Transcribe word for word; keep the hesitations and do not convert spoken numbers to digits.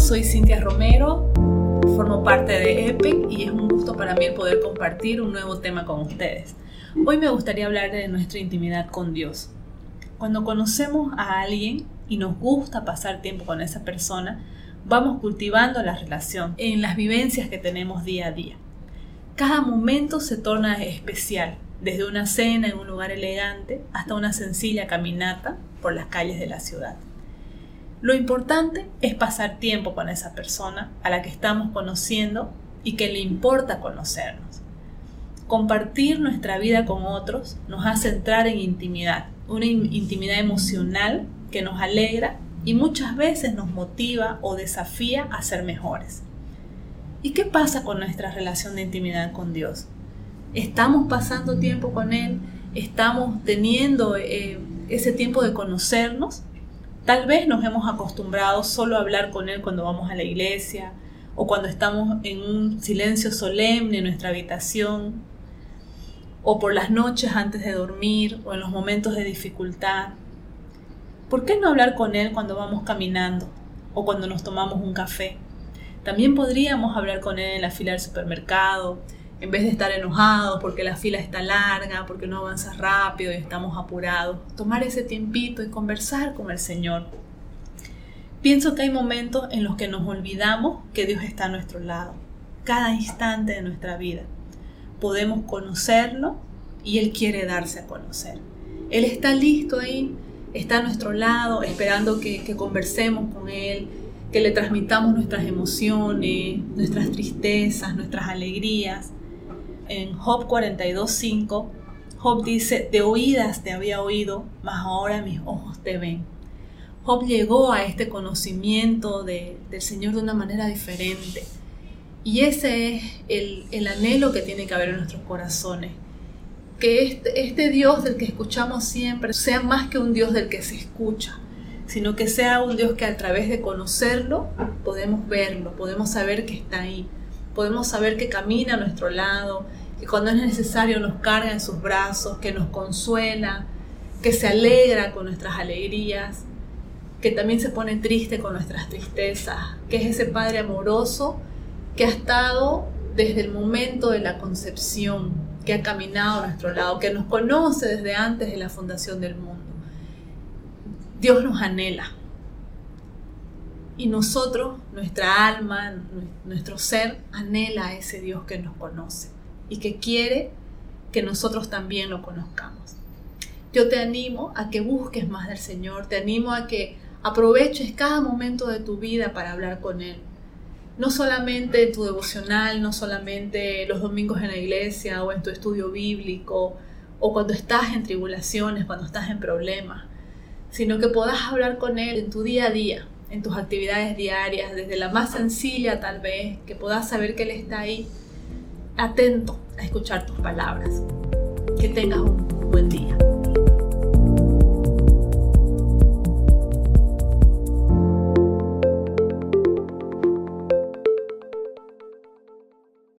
soy Cintia Romero, formo parte de E P E C y es un gusto para mí el poder compartir un nuevo tema con ustedes. Hoy me gustaría hablar de nuestra intimidad con Dios. Cuando conocemos a alguien y nos gusta pasar tiempo con esa persona, vamos cultivando la relación en las vivencias que tenemos día a día. Cada momento se torna especial, desde una cena en un lugar elegante hasta una sencilla caminata por las calles de la ciudad. Lo importante es pasar tiempo con esa persona a la que estamos conociendo y que le importa conocernos. Compartir nuestra vida con otros nos hace entrar en intimidad, una intimidad emocional que nos alegra y muchas veces nos motiva o desafía a ser mejores. ¿Y qué pasa con nuestra relación de intimidad con Dios? ¿Estamos pasando tiempo con Él? ¿Estamos teniendo eh, ese tiempo de conocernos? Tal vez nos hemos acostumbrado solo a hablar con Él cuando vamos a la iglesia o cuando estamos en un silencio solemne en nuestra habitación o por las noches antes de dormir o en los momentos de dificultad. ¿Por qué no hablar con Él cuando vamos caminando o cuando nos tomamos un café? También podríamos hablar con Él en la fila del supermercado, en vez de estar enojados porque la fila está larga, porque no avanza rápido y estamos apurados. Tomar ese tiempito y conversar con el Señor. Pienso que hay momentos en los que nos olvidamos que Dios está a nuestro lado, cada instante de nuestra vida. Podemos conocerlo y Él quiere darse a conocer. Él está listo ahí, está a nuestro lado, esperando que, que conversemos con Él, que le transmitamos nuestras emociones, nuestras tristezas, nuestras alegrías. En Job cuarenta y dos, cinco, Job dice: de oídas te había oído, mas ahora mis ojos te ven. Job llegó a este conocimiento de, del Señor de una manera diferente. Y ese es el, el anhelo que tiene que haber en nuestros corazones. Que este, este Dios del que escuchamos siempre sea más que un Dios del que se escucha, sino que sea un Dios que a través de conocerlo podemos verlo, podemos saber que está ahí, podemos saber que camina a nuestro lado, que cuando es necesario nos carga en sus brazos, que nos consuela, que se alegra con nuestras alegrías, que también se pone triste con nuestras tristezas, que es ese Padre amoroso que ha estado desde el momento de la concepción, que ha caminado a nuestro lado, que nos conoce desde antes de la fundación del mundo. Dios nos anhela y nosotros, nuestra alma, nuestro ser anhela a ese Dios que nos conoce y que quiere que nosotros también lo conozcamos. Yo te animo a que busques más del Señor, te animo a que aproveches cada momento de tu vida para hablar con Él. No solamente tu devocional, no solamente los domingos en la iglesia o en tu estudio bíblico o cuando estás en tribulaciones, cuando estás en problemas, sino que puedas hablar con Él en tu día a día, en tus actividades diarias, desde la más sencilla tal vez, que puedas saber que Él está ahí, atento a escuchar tus palabras. Que tengas un buen día.